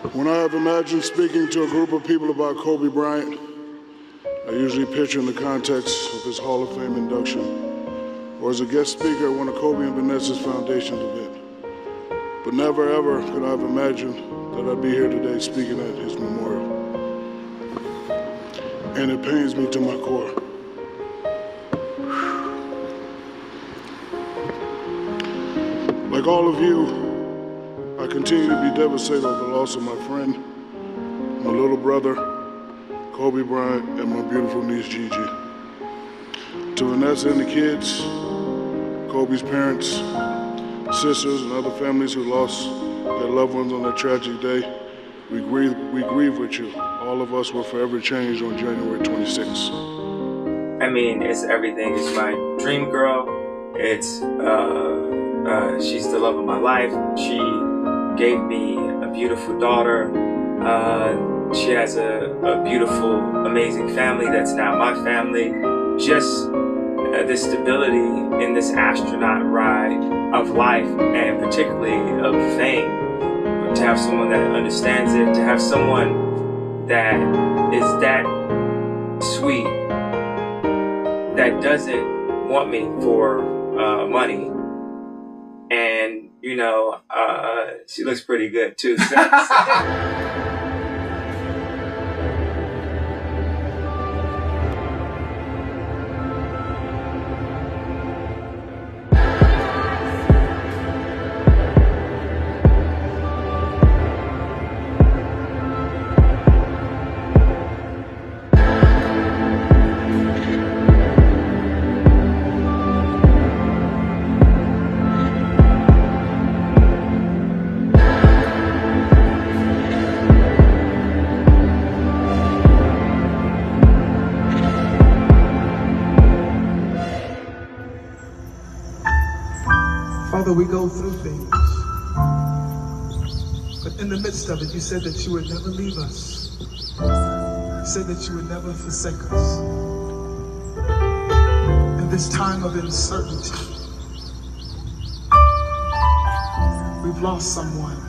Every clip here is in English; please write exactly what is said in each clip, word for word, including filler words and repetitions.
When I have imagined speaking to a group of people about Kobe Bryant, I usually picture in the context of his Hall of Fame induction, or as a guest speaker at one of Kobe and Vanessa's Foundation's event. But never ever could I have imagined that I'd be here today speaking at his memorial. And it pains me to my core. Like all of you, I continue to be devastated over the loss of my friend, my little brother, Kobe Bryant, and my beautiful niece, Gigi. To Vanessa and the kids, Kobe's parents, sisters, and other families who lost their loved ones on that tragic day, we grieve, we grieve with you. All of us were forever changed on January twenty-sixth. I mean, it's everything. It's my dream girl. It's, uh, uh, she's the love of my life. She gave me a beautiful daughter. Uh, she has a, a beautiful, amazing family that's now my family. Just uh, this stability in this astronaut ride of life, and particularly of fame. To have someone that understands it, to have someone that is that sweet, that doesn't want me for uh, money. And, you know, uh, she looks pretty good too. Father, we go through things, but in the midst of it, you said that you would never leave us. You said that you would never forsake us. In this time of uncertainty, we've lost someone.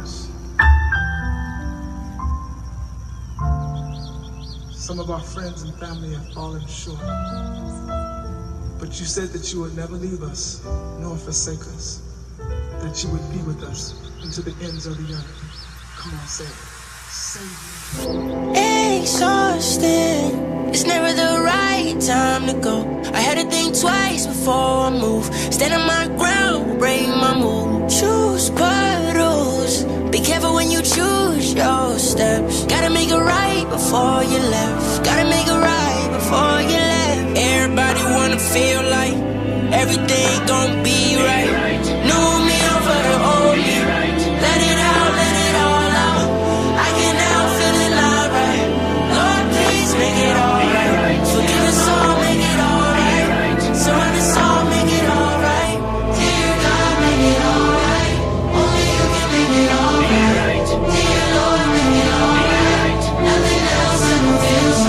Some of our friends and family have fallen short. But you said that you would never leave us, nor forsake us. That you would be with us into the ends of the earth. Come on, say it. Say it. Exhausted. It's never the right time to go. I had to think twice before I move. Stand on my ground, break my mood. Choose puddles. Be careful when you choose your steps. Gotta make it right before you left. Gotta make it right before you left. Everybody wanna feel like everything gon' be right. New me over the old me. Let it out, let it all out. I can now feel it alright. Lord, please make it alright. Forgive us all, make it alright. Surround us all, make it alright. Dear God, make it alright. Only you can make it alright. Dear Lord, make it alright. Nothing else ever feels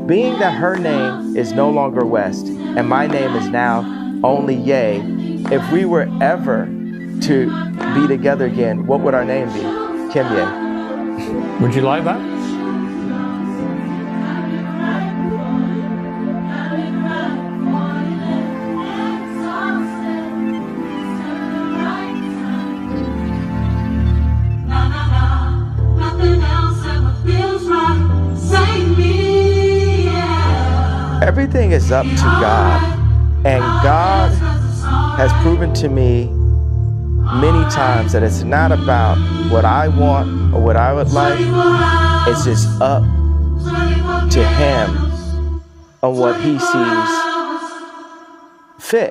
Being that her name is no longer West and my name is now only Ye, if we were ever to be together again, what would our name be? Kim Ye. Would you like that? Everything is up to God, and God has proven to me many times that it's not about what I want or what I would like. It's just up to Him on what He sees fit.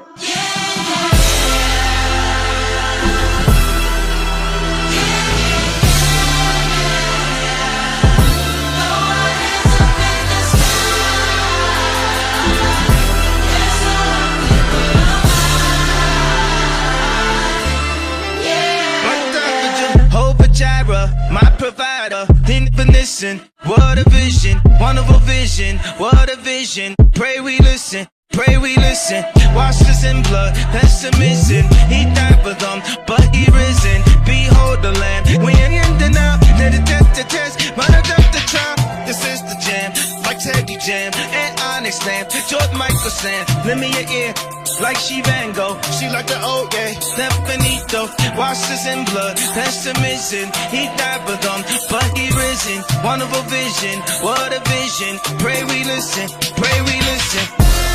My provider, definition, what a vision, wonderful vision, what a vision. Pray we listen, pray we listen. Wash us in blood, pessimism. He died for them, but he risen. Behold the Lamb, we ain't in now. Let it test the test, run it up the trial. This is the jam, like Teddy Jam and Onyx Slam. George Michael Sam, lend me your ear. Like she Van Gogh, she like the old gay Stefanito, washes in blood, pessimism. He died for them, but he risen. Wonderful vision, what a vision. Pray we listen, pray we listen.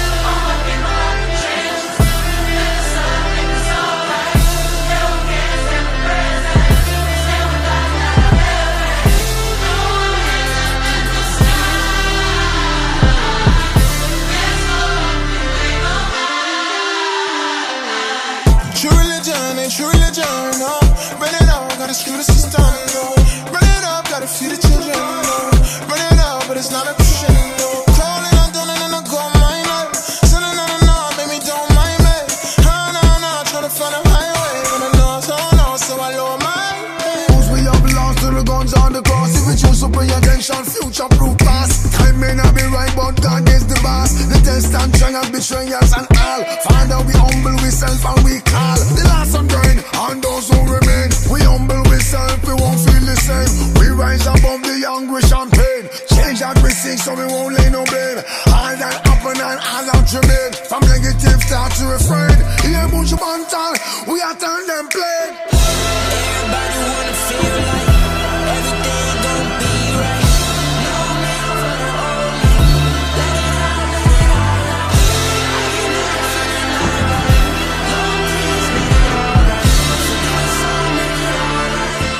True religion ain't true religion, no. Run it up, gotta screw the system, no. Run it up, gotta feed the children, no. Run it up, but it's not a Christian, no. Calling on down and I go my life. Sending on and on, baby, don't mind me. Oh, no, no, trying to find a highway. But I know, so no, so I lower my head. We all belong to the guns on the cross. If we choose to pay attention, future proof past. Time may not be right, but God is the boss. The test and trial, betrayals and all. Find out we humble ourselves and we call the last and grind on those who remain. We humble ourselves, we won't feel the same. We rise above the anguish and pain. Change that we seek so we won't lay no blame. All that happen and all that remain. From negative thought to refrain. Here bunch of bantal, we are turn them plain. Everybody wanna feel like everything gon' be right. No man for the only. Let it out, let it out. I can never feel it like Lord, please make it alright. So do it, so make it alright.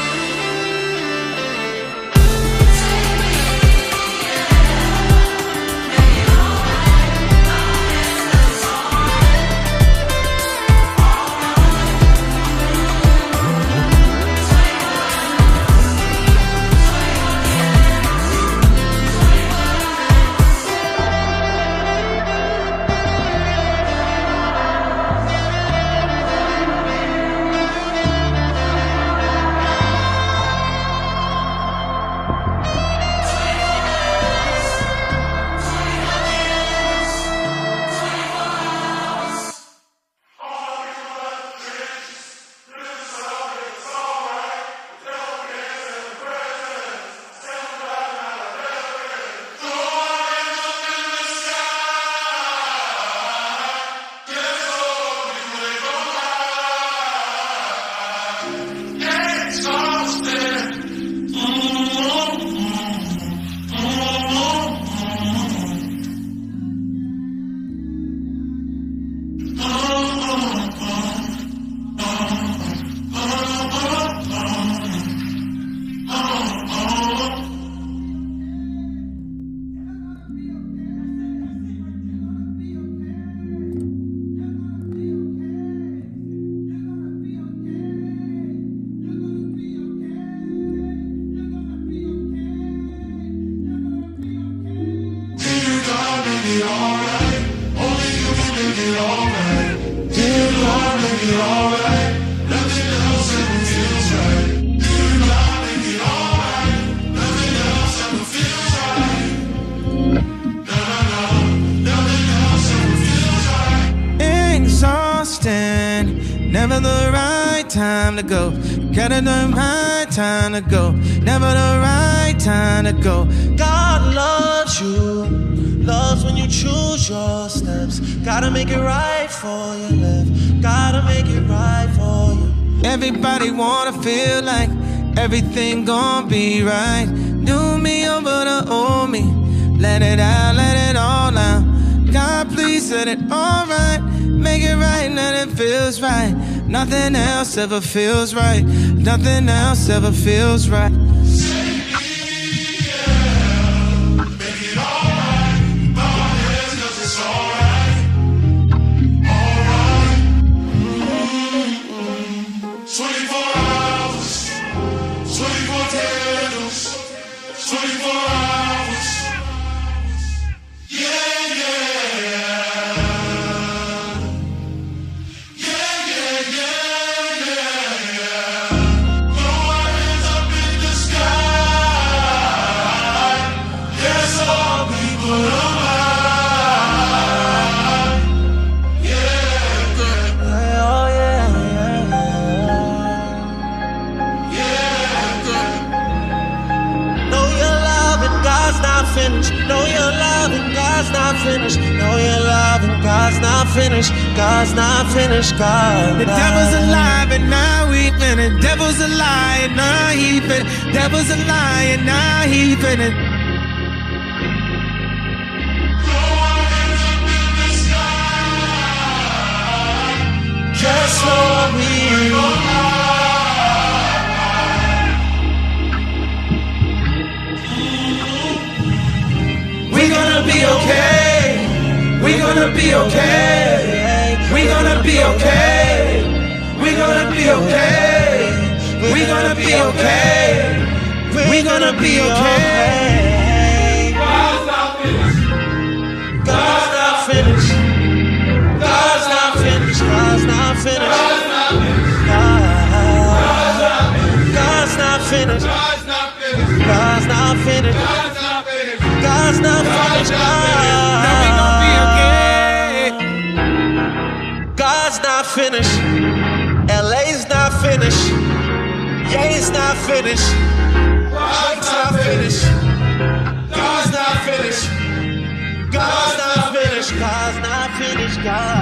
time to go. Gotta the right time to go. Never the right time to go. God loves you, loves when you choose your steps. Gotta make it right for you left. Gotta make it right for you. Everybody wanna feel like everything gon' be right. Do me over the old me. Let it out, let it all out. God, please set it all right. Make it right, let it feels right. Nothing else ever feels right. Nothing else ever feels right. Know your love and God's not finished. Know your love and God's not finished. God's not finished. God. The devil's alive and now he finished. Devil's a lie and now he finished. Devil's a lie and now he finished. Just Lord, we. We gonna be okay. We gonna be okay. We gonna be okay. We gonna be okay. We gonna be okay. We gonna be okay. God's not finished. God's not finished. God's not finished. God's not finished. God's not finished. God's not finished. God's not finished. God's not finished. Now we gon' be okay. God's not finished. L A's not finished. Ye's not finished. Drake's not finished. God's not finished. God's not finished. God's not finished. God.